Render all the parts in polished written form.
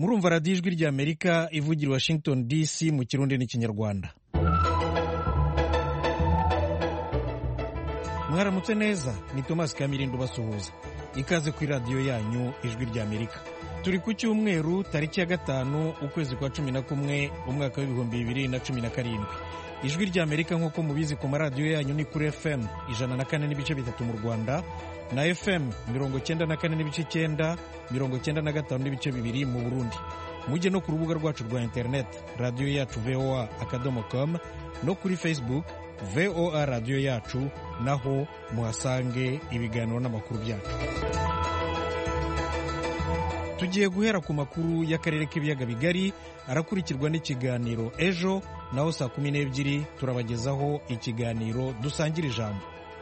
murumva radiyo ijwi ry'Amerika ivugira i Washington DC mu Kirundi n'Ikinyarwanda. Mwaramutse neza, ni Thomas Kamirindo basuhuza. Ikaze kuri radiyo yanyu ijwi ry'Amerika. Turi ku cyumweru tariki ya 5 ukwezi kwa 11 umwaka wa 2017. Ijwi ry'Amerika nk'uko mubizi ku maradiyo yanyu ni kuri FM 104.3 mu Rwanda na FM 94.9, 95.2 mu Burundi. Mujye no ku rubuga rwacu rwa internet radio yacu voa.com no kuri Facebook VOA radio yacu, naho muhasange ibiganiro n'amakuru byacu. Tugiye guhera ku makuru y'akarere k'ibiyaga bigari, arakurikirwa n'ikiganiro ejo, naho saa 12 turabagezaho ikiganiro dusangira ijambo.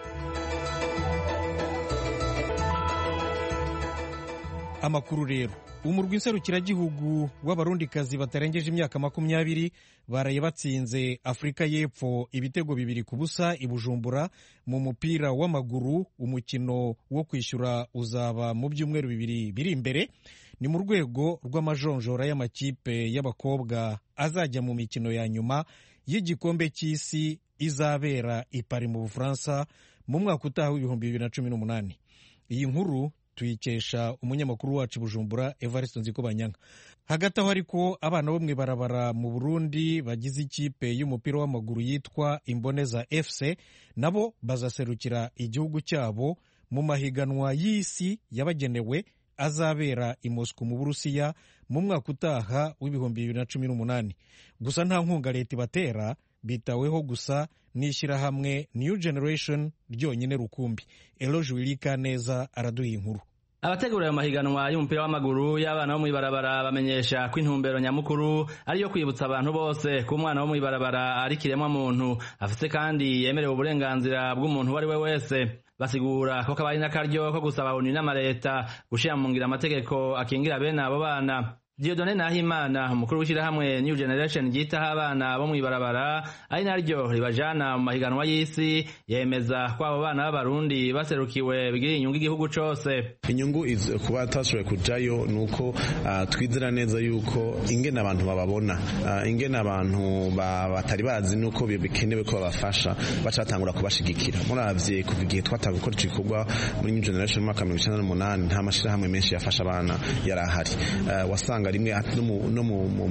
Amakuru rero, umurwi nserukiragihugu w'abarundikazi batarengeje imyaka 20 baraye batsinze Afrika y'Epfo ibitego 2-0 i Bujumbura mu mupira w'amaguru. Umukino wo kwishyura uzaba mu byumweru 2 biri imbere. Ni mu rwego rw'amajonjora y'amakipe y'abakobwa azajya mu mikino ya nyuma y'igikombe cy'isi izabera i Paris mu Bufaransa mu mwaka utaha w'2018. Iyi nkuru tuyikesha umunyamakuru wacu Bujumbura Evariste Nzikobanyanga. Hagati aho ariko abana bo mwibarabara mu Burundi bagize ikipe y'umupira w'amaguru yitwa Imboneza FC nabo bazaserukira igihugu cyabo mu mahiganwa y'isi yabagenewe azabera i Moscow mu Burusiya mu mwaka utaha w'2018. Gusa nta nkunga leta ibatera, bitaweho gusa n'ishyirahamwe New Generation ryonyine rukumbi. Eloge Wilika neza araduha inkuru. Abategura ayo mahiganwa y'umupira w'amaguru y'abana bo mwibarabara bamenyesha ko intumbero nyamukuru ari yo kwibutsa abantu bose ko umwana wo mwibarabara ari kiremwa muntu afite kandi yemerewe uburenganzira bw'umuntu wari we wese. Basigura ko kabari n'akaryo ko gusaba UNI n'amareta gushira mu ngira amategeko akingira bene abo bana. Dieudonné Nahimana, umukuru w'ishyirahamwe New Generation ryitaho abana bo mwibarabara ari naryo ribajana mu mahiganwa y'isi, yemeza ko abo bana b'abarundi baserukiwe bigira inyungu igihugu cose. Inyungu kuba tashoboye kujayo nuko twizera neza yuko ingene abantu bababona, ingene abantu batari bazi nuko bikenewe ko babafasha bacatangura kubashigikira. Muravye kuva igihe twatanga gukora igikorwa muri New Generation mu mwaka 2008 nta mashirahamwe menshi yafasha abana yarahari. Wasanga rimwe no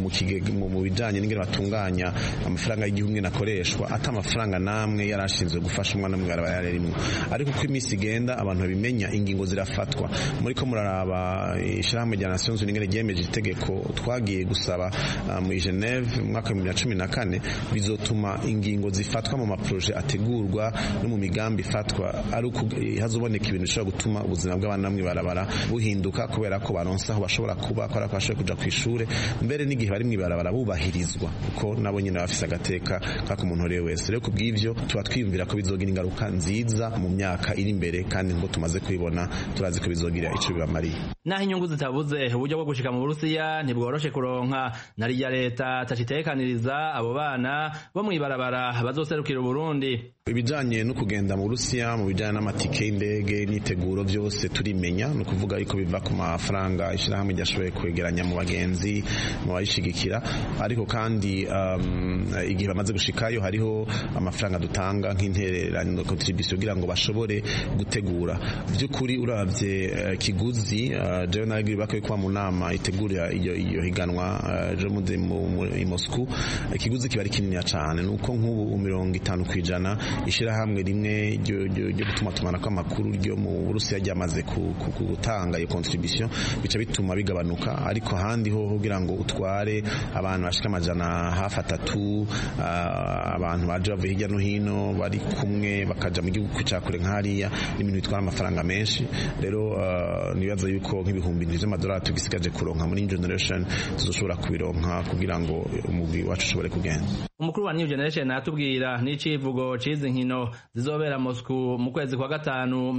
mu bijanye n'ingene batunganya amafaranga y'igihugu nakoreshwa ata amafaranga namwe yarashinzwe gufasha umwana mwibarabara yarimwe. Ariko uko iminsi igenda abantu babimenya, ingingo zirafatwa. Muri ko muraraba ishyirahamwe rya Nations Unies ryemeje itegeko twagiye gusaba mu Geneve mu mwaka 2014 bizotuma ingingo zifatwa mu maproje ategurwa no mu migambi ifatwa ari hazoboneka ibintu bishobora gutuma ubuzima bw'abana mwibarabara buhinduka, kubera ko baronsa aho bashobora kuba kuja kwishure, mbere n'igihe bari mwibarabara bubahirizwa kuko nabo nyine bafise agateka kako umuntu uri wese. Rero kubw'ivyo tuba twiyumvira ko bizogira ingaruka nziza mu myaka iri imbere, kandi ngo tumaze kubibona turazi ko bizogira ico bibamariye. Naho inyungu zitabuze, uburyo bwo gushika mu Burusiya ntibworoshe kuronka. Nari ya leta tacitekaniriza abo bana bo mwibarabara bazoserukira Burundi. Ibijanye no kugenda mu Burusiya, mu bijanye n'amatike y'indege n'iteguro byose turimenya, no kuvuga yuko biva ku mafaranga ishirahamwe ryashoboye kwegeranya mu bagenzi mu bayishigikira. Ariko kandi igihe bamaze gushikayo hariho amafaranga dutanga nk'intererano contribution kugira ngo bashobore gutegura. By'ukuri uravye kiguzi jewe nagiri bakwiye kwa mu nama itegurira iyo higanwa je mu Moscow, ikiguzi kibari kinini cyane, nuko nk'ubu 50% ishirahamwe rimwe ryo gutuma tumana kwa makuru ryo mu Burusiya ryamaze gutanga iyo contribution, bica bituma bigabanuka. Ariko handi ho kugira ngo utware abantu bashika amajana hafi 3, abantu baje bavuye hirya no hino bari kumwe bakaja mu gihugu cyakure nk'ariya, n'ibintu bitwara amafaranga menshi. Rero nibaza yuko nk'ibihumbi $100 tugisigaje kuronka muri New Generation tuzoshobora kubironka kugira ngo umugwi wacu ushobore kugenda. Umukuru wa New Generation atubwira n'icivugo cizi izi nkino zizobera Moscow mu kwezi kwa gatanu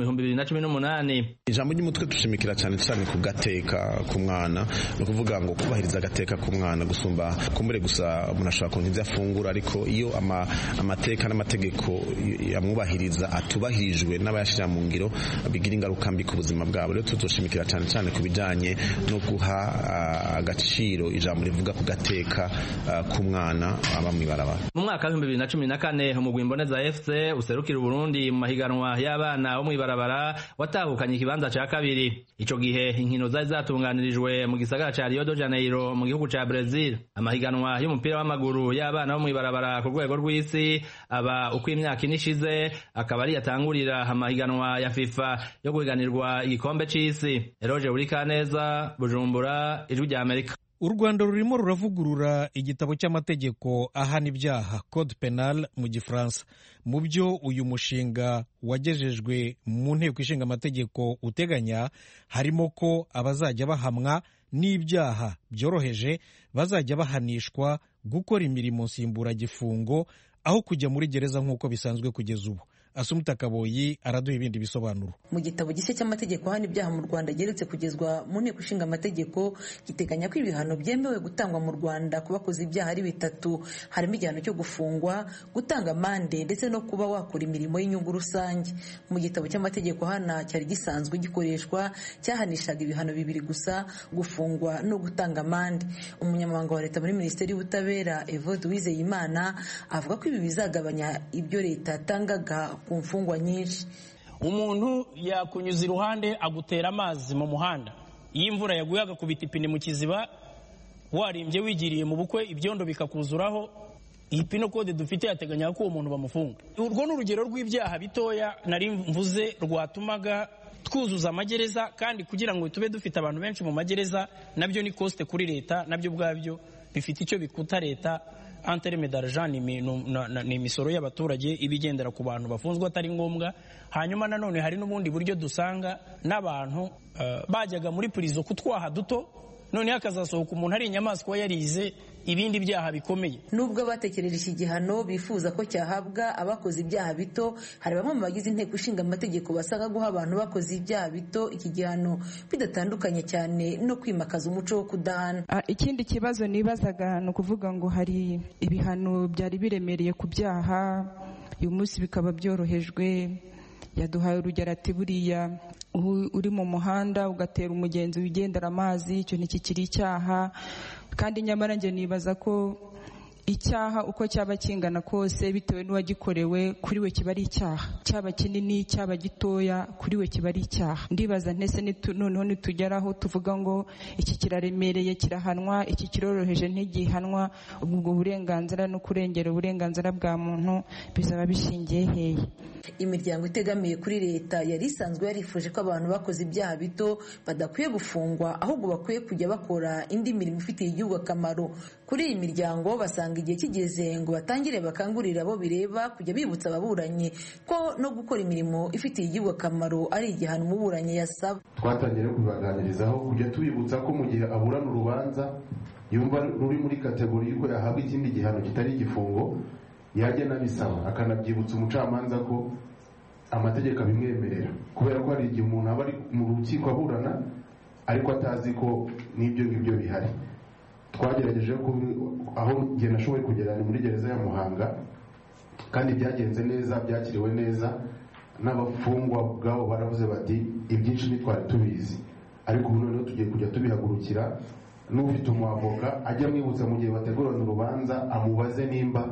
2018. Ijambo ry'umutwe dushimikira cyane cyane ku gateka ku mwana, no kuvuga ngo kubahiriza agateka ku mwana gusumba kumbere gusa umuntu ashobora kuronka ivyo afungura, ariko iyo amateka n'amategeko yamwubahiriza atubahirijwe n'abayashira mu ngiro bigira ingaruka mbi ku buzima bwabo. Rero tuzoshimikira cyane cyane ku bijanye no guha agaciro ijambo rivuga ku gateka ku mwana aba mw'ibarabara. Mu mwaka wa 2014 umugwi Imboneza FC userukira Burundi mu mahiganwa y'abana bo mw'ibarabara watahukanye ikibanza ca kabiri. Ico gihe inkino zari zatunganirijwe mu gisagara ca Rio de Janeiro mu gihugu ca Brazil. Amahiganwa y'umupira w'amaguru y'abana bo mw'ibarabara ku rwego rw'isi aba uko imyaka inishize, akaba ari yatangurira amahiganwa ya FIFA yo guhiganirwa igikombe c'isi. Eroje Urikaneza, Bujumbura, Ijwi rya Amerika. U Rwanda rurimo ruravugurura igitabo cy'amategeko ahana ibyaha Code Penal mu Gifaransa. Mu byo uyu mushinga wagejejwe mu nteko ishinga amategeko uteganya harimo ko abazajya bahamwa n'ibyaha byoroheje bazajya bahanishwa gukora imirimo nsimburagifungo aho kujya muri gereza nk'uko bisanzwe kugeza ubu. Asumta Kaboyi araduha ibindi bisobanuro. Mu gitabo gishya cy'amategeko hano ibyaha mu Rwanda geretse kugezwa mu nteko ishinga amategeko giteganya ko ibihano byemewe gutangwa mu Rwanda ku bakoze ibyaha ari bitatu, harimo igihano cyo gufungwa, gutanga amande ndetse no kuba wakora imirimo y'inyungu rusange. Mu gitabo cy'amategeko hano cyari gisanzwe gikoreshwa cyahanishaga ibihano bibiri gusa, gufungwa no gutanga amande. Umunyamabanga wa leta muri Minisiteri y'Ubutabera Evode Uwizeyimana avuga ko ibi bizagabanya ibyo leta yatangaga ku mfungwa nyinshi. Umuntu yakunyuza iruhande agutera amazi mu muhanda, iyo imvura yaguye agakubita ipine mu kiziba, warimbye wigiriye mu bukwe ibyondo bikakuzuraho, iyi pino code dufite yateganya ko uwo muntu bamufunga. Urwo ni urugero rw'ibyaha bitoya nari mvuze rwatumaga twuzuza amagereza, kandi kugira ngo tube dufite abantu benshi mu magereza nabyo ni coste kuri leta, nabyo bwabyo bifite icyo bikuta leta. Anterme d'argent ni imisoro y'abaturage ibigendera ku bantu bafunzwe atari ngombwa. Hanyuma nanone hari n'ubundi buryo dusanga n'abantu bajyaga muri prison kutwaha duto, none hakazasohoka umuntu ari inyamaswa yarize ibindi byaha bikomeye. Nubwo abatekereje iki gihano bifuza ko cyahabwa abakoze ibyaha bito, hari bamwe mu bagize inteko ishinga amategeko basanga guha abantu bakoze ibyaha bito iki gihano bidatandukanye cyane no kwimakaza umuco wo kudahana. Ikindi kibazo nibazaga ni ukuvuga ngo hari ibihano byari biremereye ku byaha, uyu munsi bikaba byorohejwe. Yaduhaye urugero ati buriya uri mu muhanda ugatera umugenzi wigendera amazi, icyo ntikikiri icyaha. Kandi nyamara njye nibaza ko icyaha uko cyaba kingana kose bitewe n'uwagikorewe kuri we kiba ari icyaha, cyaba kinini cyaba gitoya kuri we kiba ari icyaha. Ndibaza ntese noneho nitugeraho tuvuga ngo iki kiraremereye kirahanwa, iki kiroroheje ntigihanwa, ubwo burenganzira no kurengera uburenganzira bwa muntu bizaba bishingiye hehe? Imiryango itegamiye kuri leta yari isanzwe yarifuje ko abantu bakoze ibyaha bito badakwiye gufungwa, ahubwo bakwiye kujya bakora indi mirimo ifitiye igihugu akamaro. Kuri iyi miryango basanga igihe kigeze ngo batangire bakangurira abo bireba kujya bibutsa ababuranyi ko no gukora imirimo ifitiye igihugu akamaro ari igihano umuburanyi yasaba. Twatangiye kubaganirizaho kujya tubibutsa ko mu gihe aburana urubanza yumva ruri muri kategori y'uko yahabwa ikindi gihano kitari igifungo, yajya nabisaba akanabyibutsa umucamanza ko amategeko abimwemerera, kubera ko hari igihe umuntu aba ari mu rukiko aburana ariko atazi ko n'ibyo ngibyo bihari. Twagerageje ko aho njye nashoboye kugera ni muri gereza ya Muhanga, kandi byagenze neza, byakiriwe neza, n'abafungwa ubwabo baravuze bati ibyinshi ntitwari tubizi, ariko ubu noneho tugiye kujya tubihagurukira. N'ufite umwavoka ajya amwibutsa mu gihe bategurana urubanza amubaze nimba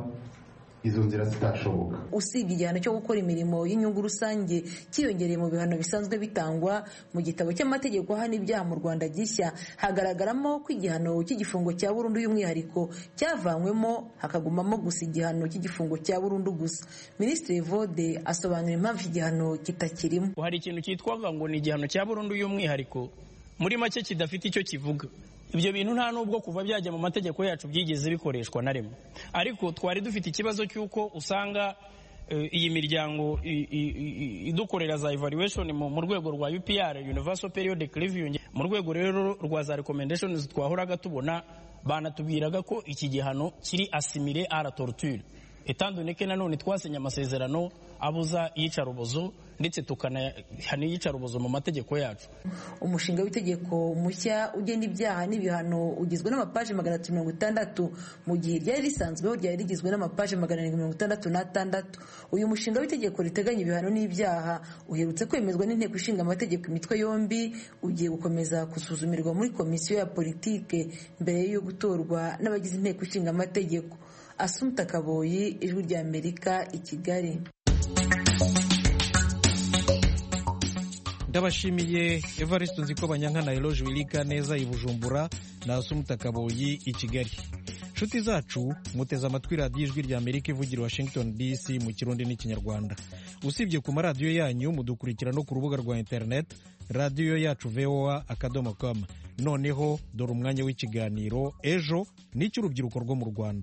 izo nzira zitashoboka. Usibye igihano cyo gukora imirimo y'inyungu rusange cyiyongereye mu bihano bisanzwe bitangwa mu gitabo cy'amategeko hano ibyaha mu Rwanda gishya, hagaragaramo ko igihano cy'igifungo cya burundu y'umwihariko cyavanywemo hakagumamo gusa igihano cy'igifungo cya burundu gusa. Minisitiri Evode asobanura impamvu igihano kitakirimo. Hari ikintu cyitwaga ngo ni igihano cya burundu y'umwihariko, muri make kidafite icyo kivuga. Ibyo bintu nta nubwo kuva byajya mu mategeko yacu byigeze bikoreshwa na rimwe, ariko twari dufite ikibazo cy'uko usanga iyi miryango idukorera za evaluation mu rwego rwa UPR, Universal Periodic Review, mu rwego rero rwa za recommendations twahoraga tubona, banatubwiraga ko iki gihano kiri asimile à la torture. etandoneke nanone twasinye amasezerano abuza iyicarubozo ndetse tukanahana iyicarubozo mu mategeko yacu. Umushinga w'itegeko mushya ugena ibyaha n'ibihano ugizwe n'amapaji 360 mu gihe ryari risanzweho ryari rigizwe n'amapaji 466. Uyu mushinga w'itegeko riteganya ibihano n'ibyaha uherutse kwemezwa n'inteko ishinga amategeko imitwe yombi, ugiye gukomeza gusuzumirwa muri komisiyo ya politike mbere yo gutorwa n'abagize inteko ishinga amategeko. Assumpta Kaboyi, Ijwi rya Amerika, i Kigali. Ndabashimiye Evariste Nzikobanyanka na Eloge Wilika neza i Bujumbura na Assumpta Kaboyi i Kigali. Nshuti zacu muteze amatwi radiyo Ijwi rya Amerika ivugira Washington DC mu Kirundi n'Ikinyarwanda. Usibye ku maradiyo yanyu mudukurikira no ku rubuga rwa internet radiyo yacu voa.com. Noneho dore umwanya w'ikiganiro ejo n'icy'urubyiruko rwo mu Rwanda.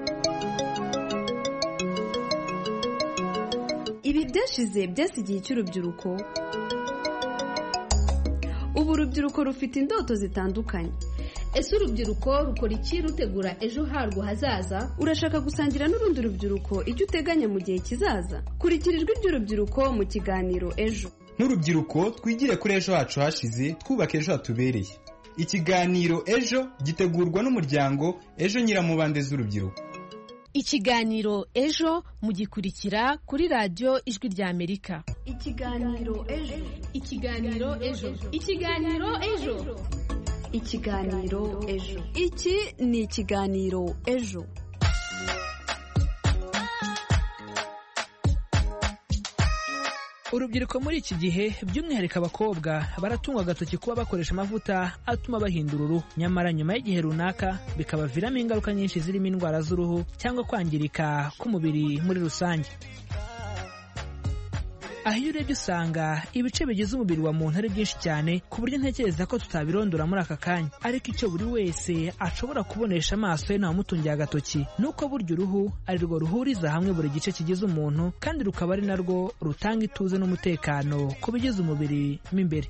Ibi byashize byasigiye icy'urubyiruko. Ubu urubyiruko rufite indoto zitandukanye. Ese urubyiruko rukora iki rutegura ejo harwo hazaza? Urashaka gusangira n'urundi rubyiruko icyo uteganya mu gihe kizaza? Kurikira Ijwi ry'urubyiruko mu kiganiro ejo. Nk'urubyiruko twigire kuri ejo hacu hashize, twubake ejo hatubereye. Ikiganiro ejo gitegurwa n'umuryango Ejo Nyiramubande z'urubyiruko. Ikiganiro ejo mugikurikira kuri radio Ijwi rya Amerika. Ikiganiro ejo. Ikiganiro ejo. Ikiganiro ejo. Ikiganiro ejo. Iki ni ikiganiro ejo. Urubyiruko muri iki gihe by'umwihariko abakobwa baratungwa agatoki kuba bakoresha amavuta atuma bahindura uruhu, nyamara nyuma y'igihe runaka bikabaviramo ingaruka nyinshi zirimo indwara z'uruhu cyangwa kwangirika k'umubiri muri rusange. Aho iyo urebye usanga ibice bigize umubiri wa muntu ari byinshi cyane ku buryo ntekereza ko tutabirondora muri aka kanya, ariko icyo buri wese ashobora kubonesha amaso ye ntamutungiye agatoki nuko burya uruhu ari rwo ruhuriza hamwe buri gice kigize umuntu, kandi rukaba ari narwo rutanga ituze n'umutekano ku bigize umubiri mo imbere.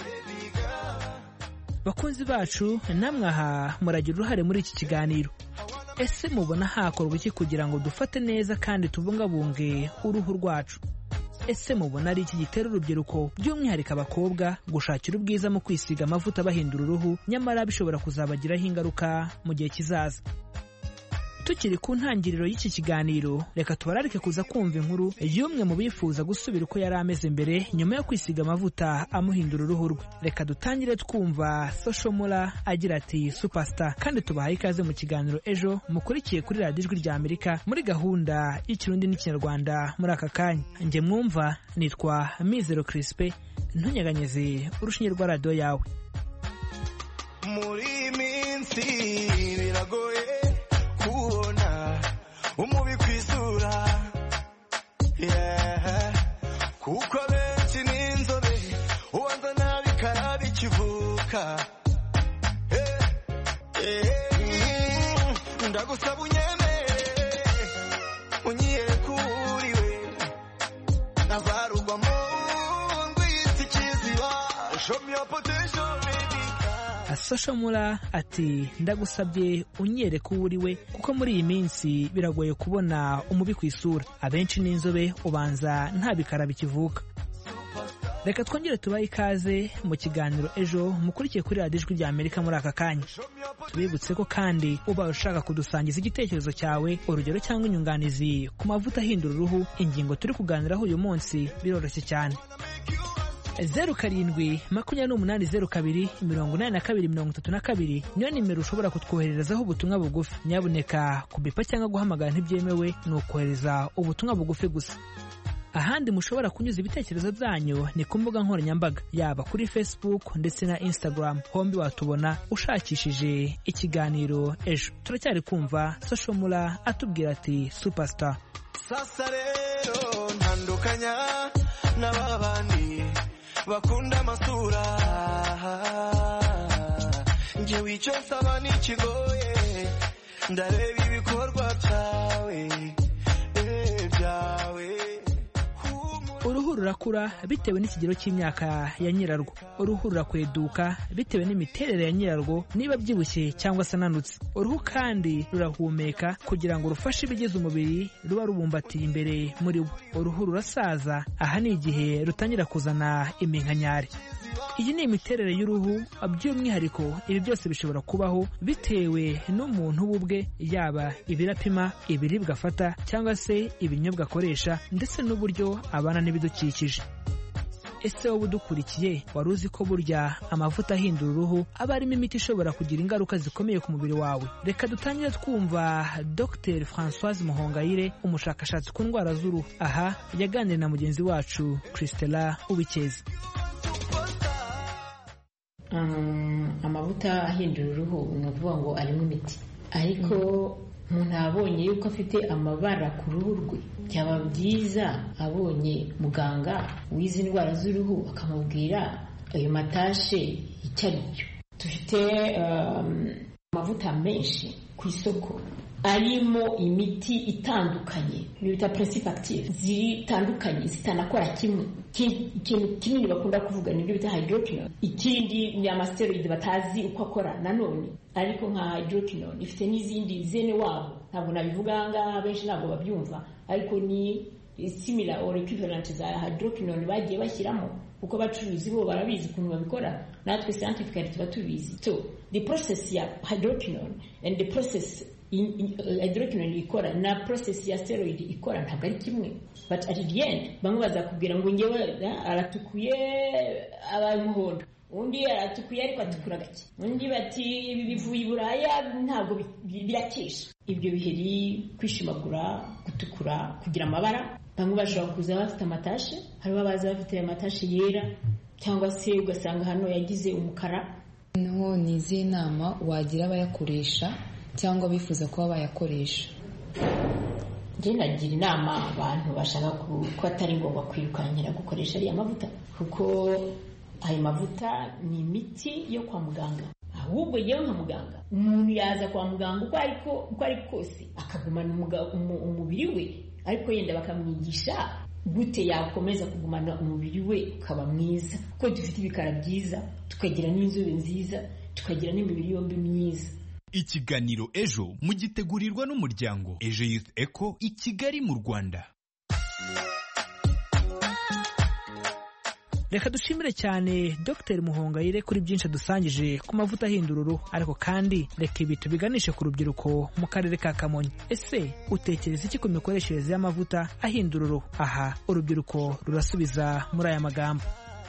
Bakunzi bacu, namwe aha muragira uruhare muri iki kiganiro. Ese mubona hakorwa iki kugira ngo dufate neza kandi tubungabunge uruhu rwacu? Ese mubona ari iki gitera urubyiruko by'umwihariko abakobwa gushakira ubwiza mu kwisiga amavuta bahindura uruhu, nyamara bishobora kuzabagiraho ingaruka mu gihe kizaza? Tukiri ku ntangiriro y'iki kiganiro, reka tubararike kuza kumva inkuru y'umwe mu bifuza gusubira uko yari ameze mbere nyuma yo kwisiga amavuta amuhindura uruhu rwe. Reka dutangire twumva Soshomura agira ati superstar, kandi tubahaye ikaze mu kiganiro ejo mukurikiye kuri radiyo Ijwi rya Amerika muri gahunda y'Ikirundi n'Ikinyarwanda. Muri aka kanya njye mwumva nitwa Mizero Crispe, ntunyeganyeze urushinge rwa radiyo yawe. Muri minsi biragoye kubona umubi kwisura, kuko benshi n'inzobe ubanza nabi karabi kivuka. Ndagusaba unyemere unyiyereke uriwe navarugwamo ngwita ikiziba, show me your potential baby. Soshomura ati ndagusabye unyereke uwo uriwe, kuko muri iyi minsi biragoye kubona umubi ku isura, abenshi n'inzobe ubanza nta bikara bikivuka. Reka twongere tubahe ikaze mu kiganiro ejo mukurikiye kuri radiyo Ijwi rya Amerika muri aka kanya. Tubibutse ko kandi uba ushaka kudusangiza igitekerezo cyawe, urugero cyangwa inyunganizi ku mavuta ahindura uruhu, ingingo turi kuganiraho uyu munsi biroroshye cyane. 0788028232 niyo nimero ushobora kutwohererezaho ubutumwa bugufi. Nyabuneka kubipa cyangwa guhamagara ntibyemewe, ni ukohereza ubutumwa bugufi gusa. Ahandi mushobora kunyuza ibitekerezo byanyu ni ku mbuga nkoranyambaga, yaba kuri Facebook ndetse na Instagram, hombi watubona ushakishije ikiganiro ejo. Turacyari kumva Soshomura atubwira ati superstar. Sasa rero ntandukanya n'ababandi bakunda amasura, njyewe icyo nsaba n'ikigoye, ndareba ibikorwa byawe. uruhu rurakura bitewe n'ikigero cy'imyaka ya nyirarwo. Uruhu rurakweduka bitewe n'imiterere ya nyirarwo, niba byibushye cyangwa se ananutse. Uruhu kandi rurahumeka kugira ngo rufashe ibigize umubiri ruba rubumbatiye imbere muri wo. Uruhu rurasaza, aha ni igihe rutangira kuzana iminkanyari. Iyi ni imiterere y'uruhu, by'umwihariko ibi byose bishobora kubaho bitewe n'umuntu ubwe, yaba ibirapima, ibiribwa afata cyangwa se ibinyobwa akoresha, ndetse n'uburyo abana n'ibidukikije. Ese wowe udukurikiye wari uzi ko burya amavuta ahindura uruhu aba arimo imiti ishobora kugira ingaruka zikomeye ku mubiri wawe? Reka dutangire twumva Dr Françoise Muhongayire, umushakashatsi ku ndwara z'uruhu. Aha yaganiriye na mugenzi wacu Christella Ubikeza. Amavuta ahindura uruhu ni ukuvuga ngo arimo imiti, ariko umuntu abonye yuko afite amabara ku ruhu rwe, byaba byiza abonye muganga w'izi ndwara z'uruhu akamubwira ayo matashe icyo ari cyo. Dufite amavuta menshi ku isoko arimo imiti itandukanye, bita principe active zitandukanye, zitanakora kimwe. Ikintu kinini bakunda kuvuga nibyo bita hydroquinone, ikindi ni amasteroid batazi uko akora nanone, ariko nka hydroquinone ifite n'izindi zene wabo, ntabwo nabivuga ngaha, benshi ntabwo babyumva, ariko ni similar or equivalent za hydroquinone bagiye bashyiramo, kuko abacuruzi bo barabizi ukuntu babikora, natwe scientifically tuba tubizi. So the process ya hydroquinone and the process hydroquinone ikora na process ya steroid ikora ntabwo ari kimwe, but at the end bamwe bazakubwira ngo ngewe aratukuye abaye umuhondo, undi aratukuye ariko atukura gake, undi bati ibi bivuye i Buraya ntabwo birakesha. Ibyo biheri kwishimagura, gutukura, kugira amabara. Bamwe bashobora kuza bafite amatashe, hariho abaza bafite amatashe yera, cyangwa se ugasanga hano yagize umukara. Noneho ni izihe nama wagira abayakoresha cyangwa bifuza kuba bayakoresha? Njye nagira inama abantu bashaka ko atari ngombwa kwirukankira gukoresha ariya mavuta, kuko ayo mavuta ni imiti yo kwa muganga. Ahubwo yewe nka muganga, umuntu yaza kwa muganga uko ari kose akagumana umubiri we, ariko yenda bakamwigisha gute yakomeza kugumana umubiri we ukaba mwiza, kuko dufite ibikara byiza, tukagira n'inzobe nziza, tukagira n'imibiri yombi myiza. Ikiganiro Ejo mugitegurirwa n'umuryango Ejo Youth Eco i Kigali mu Rwanda. Reka dushimire cyane Dr Muhongayire kuri byinshi dusangije ku mavuta ahindura uruhu, ariko kandi reka ibi tubiganishe ku rubyiruko mu karere ka Kamonyi. Ese utekereza iki ku mikoreshereze y'amavuta ahindura uruhu? Aha urubyiruko rurasubiza muri aya magambo.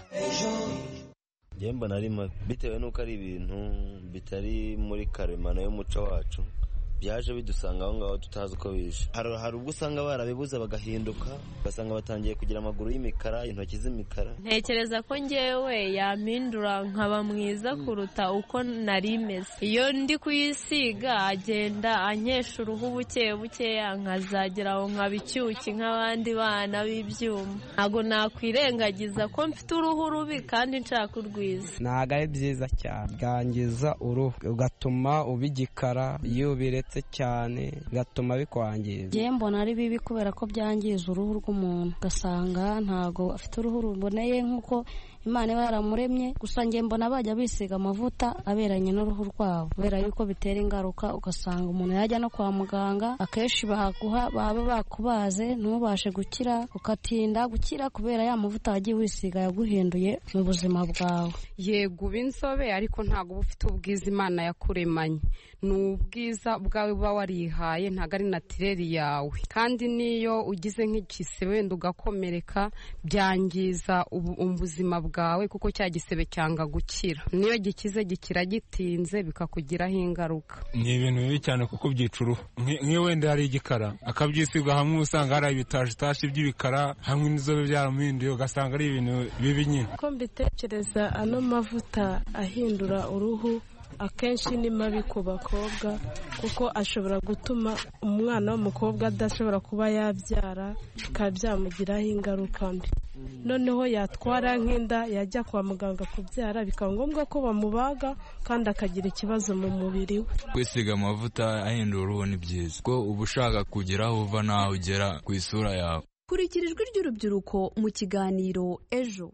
Mbona ari mabi bitewe n'uko ari ibintu bitari muri karemano y'umuco wacu, byaje bidusanga aho ngaho tutazi uko bishe. Hari ubwo usanga barabibuza bagahinduka, ugasanga batangiye kugira amaguru y'imikara, intoki z'imikara. Ntekereza ko njyewe yampindura nkaba mwiza kuruta uko nari meze. Iyo ndi kuyisiga agenda ankesha uruhu buke bukeya, nkazagera aho nkaba icyuki nk'abandi bana b'ibyuma. Ntabwo nakwirengagiza ko mfite uruhu rubi kandi nshaka urwiza. Ntabwo ari byiza cyane, bwangiza uruhu ugatuma ubigikara, iyo biretse cyane gatuma bikwangiza. Je mbona ari bibi kubera ko byangiza uruhu rw'umuntu, gasanga ntago afite uruhu ruboneye nkuko Imana yaramuremye. Gusa nge mbona bajya bisiga amavuta aberanye n'uruhu rwabo, kubera yuko bitera ingaruka. Ugasanga umuntu yajya no kwa muganga, akenshi baba bakubaze ntubashe gukira, ukatinda gukira kubera ya mavuta wagiye wisiga yaguhinduye mu buzima bwawe. Yego uba inzobe ariko ntago uba ufite ubwiza Imana yakuremanye, ni ubwiza bwawe uba warihaye, ntago ari natireri yawe. Kandi niyo ugize nk'igisebe wenda ugakomereka, byangiza ubuzima bwawe, kuko cya gisebe cyanga gukira. Niyo gikize gikira gitinze, bikakugiraho ingaruka. Ni ibintu bibi cyane kuko byica uruhu. Nk'iyo wenda hari igikara akabyisiga hamwe, usanga hari ibitajitashi by'ibikara hamwe n'inzobe byaramuhinduye, ugasanga ari ibintu bibi nyine. Ko mbitekereza ano mavuta ahindura uruhu akenshi ni mabi ku bakobwa, kuko ashobora gutuma umwana w'umukobwa adashobora kuba yabyara, bikaba byamugiraho ingaruka mbi. Noneho yatwara nk'inda, yajya kwa muganga kubyara, bikaba ngombwa ko bamubaga kandi akagira ikibazo mu mubiri we. Kwisiga amavuta ahindura uruhu ni byiza, ko uba ushaka kugera aho uva naho ugera ku isura yawe. kurikira ijwi ry'urubyiruko mu kiganiro ejo.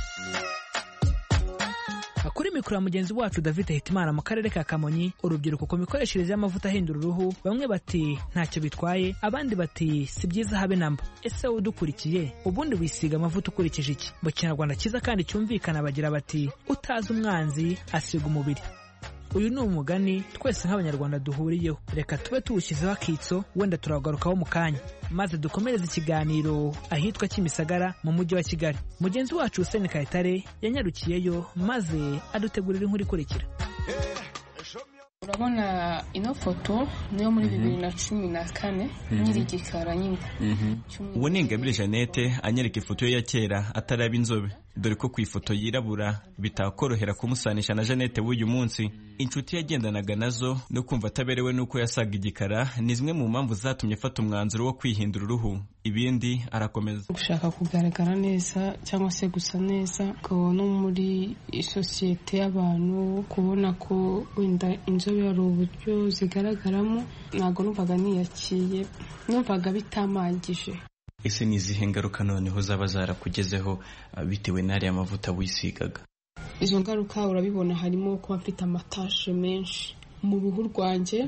Kuri mikoro ya mugenzi wacu David Hitimana mu karere ka Kamonyi, urubyiruko ku mikoreshereze y'amavuta ahindura uruhu, bamwe bati ntacyo bitwaye, abandi bati si byiza habe namba. Ese wowe udukurikiye, ubundi wisiga amavuta ukurikije iki? Mu Kinyarwanda cyiza kandi cyumvikana bagira bati utazi umwanzi asiga umubiri. Uyu ni umugani twese nk'abanyarwanda duhuriyeho. Reka tube tuwushyizeho akitso, wenda turagarukaho mu kanya, maze dukomereze ikiganiro ahitwa Kimisagara mu mujyi wa Kigali. Mugenzi wacu Hussein Kayitare yanyarukiyeyo maze adutegurira inkuru ikurikira. Urabona ino foto niyo muri 2014 nyiri gikara nyine. Uwo ni Ingabire Jeannette anyereka ifoto ye ya kera ataraba inzobe, dore ko ku ifoto yirabura bitakorohera kumusanisha na Jeannette w'uyu munsi. Inshuti yagendanaga nazo no kumva ataberewe nuko yasaga igikara ni zimwe mu mpamvu zatumye afata umwanzuro wo kwihindura uruhu. Ibindi arakomeza. Gushaka kugaragara neza cyangwa se gusa neza ko no muri sosiyete y'abantu kubona ko wenda inzobe ari uburyo zigaragaramo, ntabwo numvaga niyakiye, numvaga bitamagije. Ese ni izihe ngaruka noneho zaba zarakugezeho bitewe n'ariya mavuta wisigaga? Izo ngaruka urabibona harimo kuba mfite amatashe menshi mu ruhu rwanjye,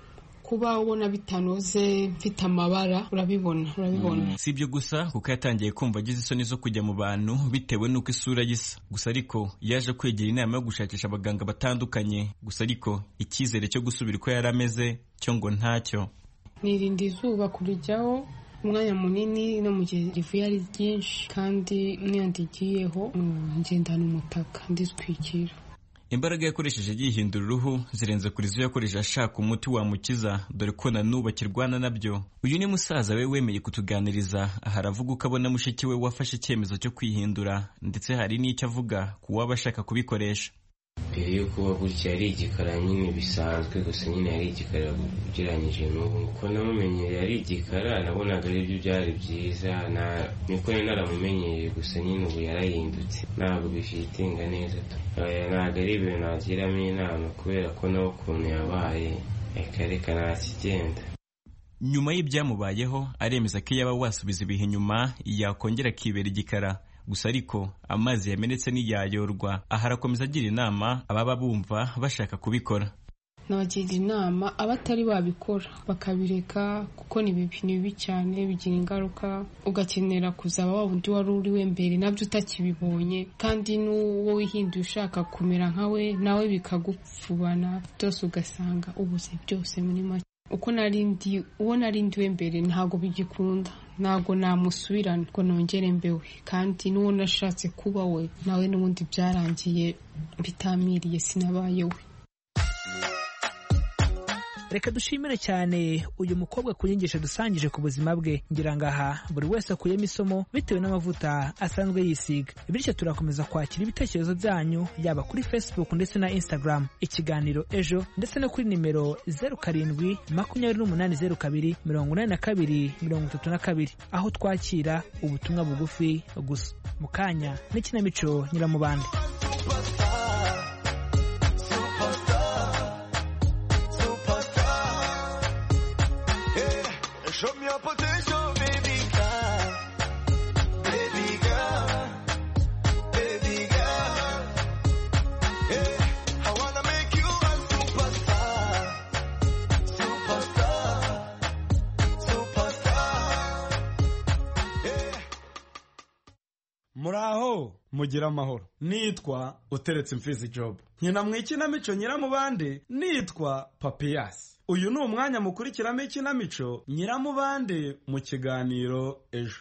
kuba ubona bitanoze, mfite amabara, urabibona. Si ibyo gusa kuko yatangiye kumva agize isoni zo kujya mu bantu bitewe n'uko isura yisa. Gusa ariko yaje kwegera inama yo gushakisha abaganga batandukanye. Gusa ariko icyizere cyo gusubira uko yari ameze cyo ngo ntacyo. Nirinda izuba kurijyaho umwanya munini, no mu gihe rivuye ari ryinshi, kandi niyo ndigiyeho ngendana umutaka nditwikira. Imbaraga yakoresheje yihindura uruhu zirenze kuri zo yakoresheje ashaka umuti wamukiza, dore ko na n'ubu akirwana nabyo. Uyu ni musaza we wemeye kutuganiriza, aha aravuga uko abona mushiki we wafashe icyemezo cyo kwihindura, ndetse hari n'icyo avuga ku waba ashaka kubikoresha. Mbere yo kuba gutya yari igikara nyine bisanzwe, gusa nyine yari igikara ugereranyije n'ubu. Kuko namumenyereye yari igikara, nabonaga ari byo byari byiza, niko naramumenyereye, gusa nyine ubu yarahindutse, ntabwo bifitinga neza. Ntabwo ari ibintu nagiramo inama kubera ko nawe ukuntu yabaye reka ntakigenda. Nyuma y'ibyamubayeho aremeza ko yaba wasubiza ibihe inyuma yakongera akibera igikara. Gusa ariko amazi yamenetse ntiyayorwa. Aha arakomeza agira inama ababa bumva bashaka kubikora. Nabagira inama abatari babikora bakabireka, kuko ni bibi cyane, bigira ingaruka, ugakenera kuzaba wa wundi wari uriwe mbere nabyo utakibibonye, kandi n'uwo wihinduye ushaka kumera nkawe nawe bikagupfubana byose, ugasanga ubuze byose muri make. Uwo narindiwe mbere ntabwo bigikunda, ntabwo namusubirana ngo nongere mbewe, kandi n'uwo nashatse kuba we nawe n'ubundi byarangiye bitamiriye, sinabaye we. Reka dushimire cyane uyu mukobwa ku nyigisho dusangije ku buzima bwe. Ngira ngo aha buri wese akuyemo isomo bitewe n'amavuta asanzwe yisiga. Bityo turakomeza kwakira ibitekerezo byanyu yaba kuri Facebook ndetse na Instagram, ikiganiro ejo, ndetse no kuri nimero 0728028232, aho twakira ubutumwa bugufi gusa. Mu kanya n'ikinamico Nyiramubande. Show me your potential, baby girl. Baby girl. Baby girl. Yeah, I wanna make you a superstar. Superstar. Superstar. Yeah. Muraho, mugira amahoro. Nitwa Uteretse Mfizi Job. Nkina mu ikinamico Nyiramubande, nitwa Papias. Uyu ni umwanya mukurikiramo ikinamico Nyiramubande mu kiganiro ejo.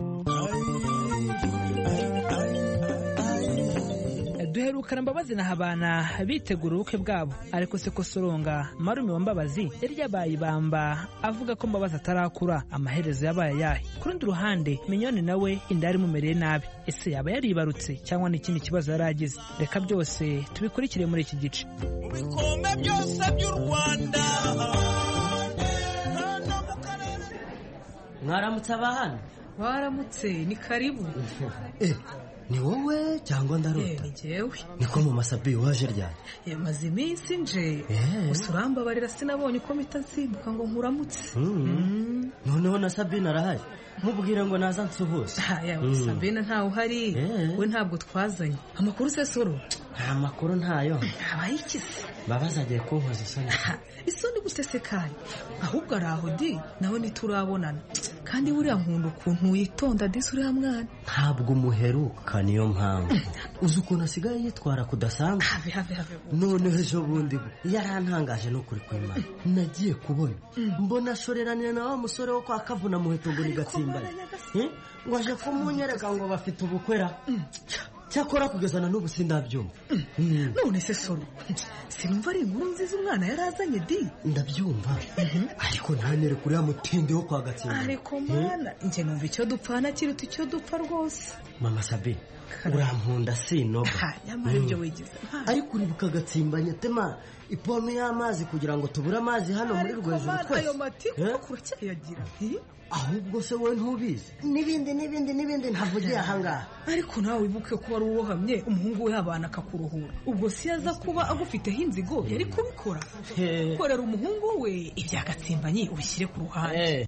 Duherukana Mbabazi na Habana bitegura ubukwe bwabo, ariko se ko Soronga marume wa Mbabazi yari yabaye ibamba avuga ko Mbabazi atarakura, amaherezo yabaye yahe? Ku rundi ruhande Minyoni nawe inda yari mumereye nabi, ese yaba yaribarutse cyangwa n'ikindi kibazo yari agize? Reka byose tubikurikire muri iki gice. Bikombe byose by'u Rwanda. Mwaramutse abahana. waramutse ni karibu. Ni wowe cyangwa ndarota? Ni jewe. Niko mu Masabi waje ryari? Maze iminsi nje. Usurambabarira sinabonye uko mpita nsimbuka ngo nkuramutse. Noneho na Sabine arahari. Mubwire ngo naza nsuhuze. Sabine ntawe uhari. We ntabwo twazanye. Amakuru se Soro? Nta makuru ntayo. Abaye iki se? Babaza agiye kunkoza isoni. Isoni gusesekaye. Ahubwo araho di nawe ntiturabonana. Kandi buriya nkunda ukuntu yitonda disi uriya mwana. Ntabwo umuheruka niyo mpamvu. Uzi ukuntu asigaye yitwara kudasanzwe. Have. Noneho ejo bundi yarantangaje no kuri kw'Imana. Nagiye kubona. Mbona shoreranira na wa musore wo kwa Kavuna Muheto ngo ni Gatsimbanye. Ngo aje kumunyereka ngo bafite ubukwera. Cyakora kugezana n'ubu sindabyumva. None se Soro, sinumva ari inkuru nziza umwana yarazanye di. Ndabyumva. Ariko ntanyere kuri ya mutinde wo kwa Gatsimbanye. Ariko mana, nje numva icyo dupfana kiruta icyo dupfa rwose. Mama Sabi, urankunda sinoga. Nyamara ibyo wigize. Ariko uribuka Gatsimbanye tema ipome y'amazi kugira ngo tubure amazi hano muri Rwejuru twese. Ayo matiko kuracyayagira. Ahubwo se wowe ntubizi n'ibindi ntavugiye ahangaha. Ariko nawe wibuke ko wari uwohamye umuhungu we abana akakuruhura. Ubwo si yaza kuba agufiteho inzigo yari kubikora. Korera umuhungu we ibya Gatsimbanye ubishyire ku ruhande.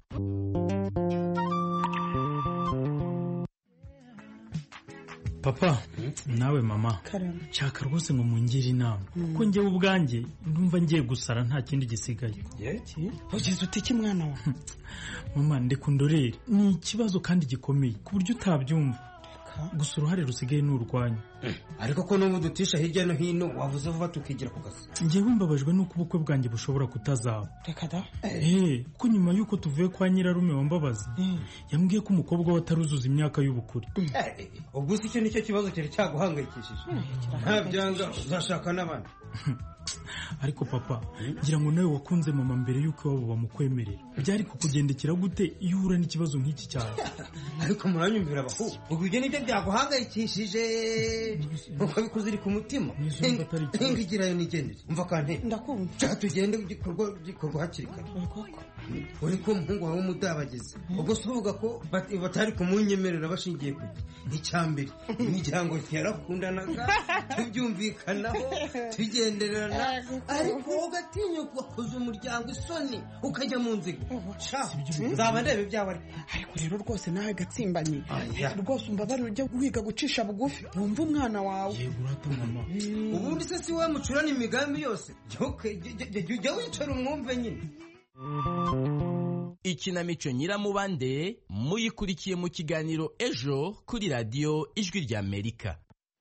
Papa nawe mama nshaka rwose ngo mungire inama kuko njyewe ubwanjye ndumva ngiye gusara nta kindi gisigaye. Ugize uti iki mwana wa? Mama ndekundorere ni ikibazo kandi gikomeye ku buryo utabyumva. Gusa uruhare rusigaye ni urwanyu. Ariko ko n'ubu dutisha hirya no hino wavuze vuba tukigira ku gasi. Njyewe mbabajwe nuko ubukwe bwanjye bushobora kutazaba. Reka da. Ko nyuma yuko tuvuye kwa nyirarume wambabazi yambwiye ko umukobwa we ataruzuza imyaka y'ubukure. Ubwo si cyo nicyo kibazo cyari cyaguhangayikishije. Nta byanga uzashaka n'abandi. Ariko papa ngira ngo nawe wakunze mama mbere yuko iwabo bamukwemerera. Byari kukugendekera gute iyo uhura n'ikibazo nk'iki cyane? Ariko muranyumvira abahu ubwo ibyo nibyo byaguhangayikishije uko bikuziri ku mutima. Ngigirayo nigendere umva kante ndakumva cyaka tugende gikorwa hakiri kare. Uri ko umuhungu wawe umudabagize ubwo suvuga ko batari kumunyemerera bashingiye ku icyambere imiryango yarakundanaga tubyumvikanaho tugendererana ariko ugatinyuka kuza umuryango isoni ukajya mu nzigo nzaba ndebe ibyawe. Ariko rero rwose nawe Gatsimbanye rwose umbabarire ujya guhiga gucisha bugufi wumva umwana wawe. Ubundi se si wowe mucurana imigambi yose jya wicara umwumve nyine. Ikinamico Nyiramubande muyikurikiye mu kiganiro ejo kuri radiyo Ijwi ry'Amerika.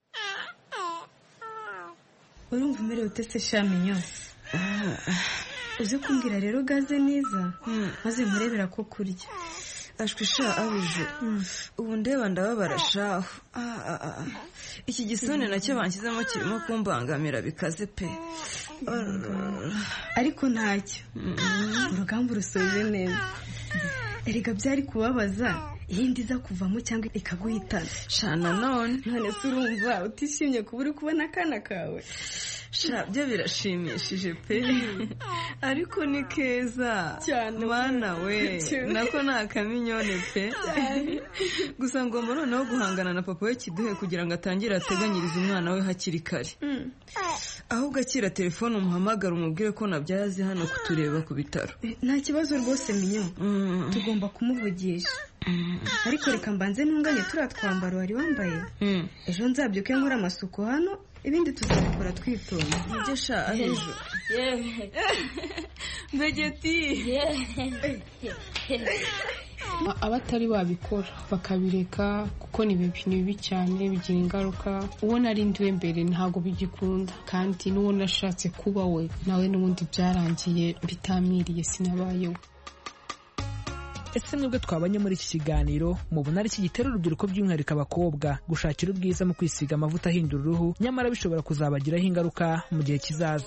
Urumva umerewe utese shaminyo? Uzi kumbwira rero gaze neza maze murebera ko kurya. Ashwisha abije ubu ndeba ndababara shaho. Iki gisone nacyo banshyizemo kirimo kumbangamira bikaze pe. Ariko ntacyo urugamba rusoje neza. Erega byari kubabaza iyindi iza kuvamo cyangwa ikaguhitana. Shana none se urumva utishimye kuba uri kubona akana kawe? Sha byo birashimishije pe. Ariko ni keza cyane mana we nako nakaminyone pe. Gusa ngomba noneho guhangana na papa we Kiduhe kugira ngo atangire ateganyirize umwana we hakiri kare. Ahubwo akira telefone umuhamagara umubwire ko nabyaze hano kutureba ku bitaro. Nta kibazo rwose minyo tugomba kumuvugisha. Ariko reka mbanze ntunganye turiya twambaro wari wambaye. Ejo nzabyuke nkora amasuku hano ibindi tuzabikora twitonda. Nibyo sha ejo. Mbegeti. Abatari babikora bakabireka kuko ni bibi cyane bigira ingaruka. Uwo narindiwe mbere ntago bigikunda kandi n'uwo nashatse kuba we nawe n'ubundi byarangiye bitamwiriye sinabayeho. Ese mwebwe twabanye muri iki kiganiro mubona ari iki gitera urubyiruko by'umwihariko abakobwa gushakira ubwiza mu kwisiga amavuta ahindura uruhu nyamara bishobora kuzabagiraho ingaruka mu gihe kizaza?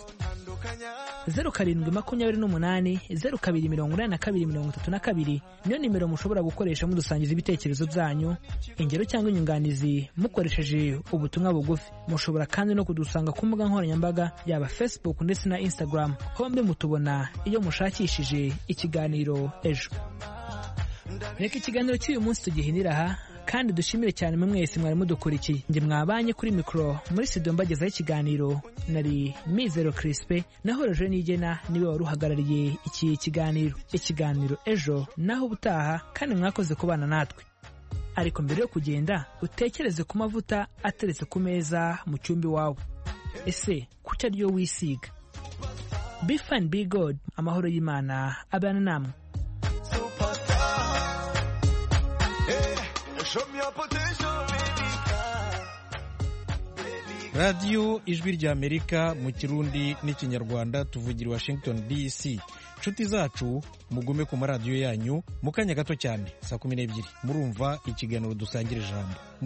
0728 0282 niyo nimero mushobora gukoresha mudusangiza ibitekerezo byanyu, ingero cyangwa inyunganizi mukoresheje ubutumwa bugufi. Mushobora kandi no kudusanga ku mbuga nkoranyambaga yaba Facebook ndetse na Instagram, hombe mutubona iyo mushakishije ikiganiro ejo. reka ikiganiro cy'uyu munsi tugihinira aha kandi dushimire cyane mwese mwari mudukurikiye. Njye mwabanye kuri mikoro muri studio mbagezaho ikiganiro nari Mizero Crispe, naho Roger Nigena niwe wari uhagarariye iki kiganiro ejo naho ubutaha, kandi mwakoze kubana natwe. Ariko mbere yo kugenda utekereze ku mavuta ateretse ku meza mu cyumba iwawe. Ese kuki ariyo wisiga? Be fine, be good. Amahoro y'Imana abana namwe. radiyo ijwi ry'Amerika mu Kirundi n'Ikinyarwanda, tuvugira Washington DC. Nshuti zacu mugume ku maradiyo yanyu, mu kanya gato cyane saa 12 murumva ikiganiro dusangira ijambo.